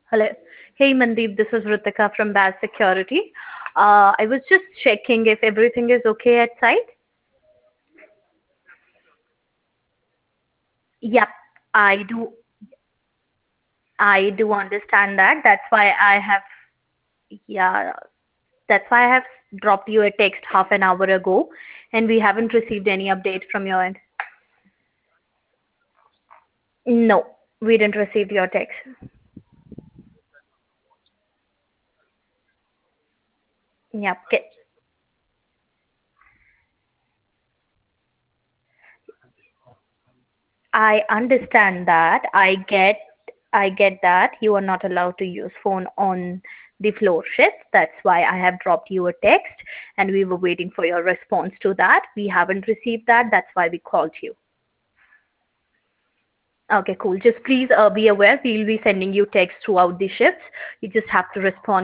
Hello. Hey, Mandeep, this is Ritika from Baz Security. I was just checking if everything is okay at site. Yep, I do. I do understand that. Yeah, that's why I have dropped you a text half an hour ago, and we haven't received any update from your end. No, we didn't receive your text. Yep. Okay. I understand that. I get that you are not allowed to use phone on the floor shift. That's why I have dropped you a text and we were waiting for your response to that. We haven't received that. That's why we called you. Okay, cool. Just please be aware we'll be sending you texts throughout the shifts. You just have to respond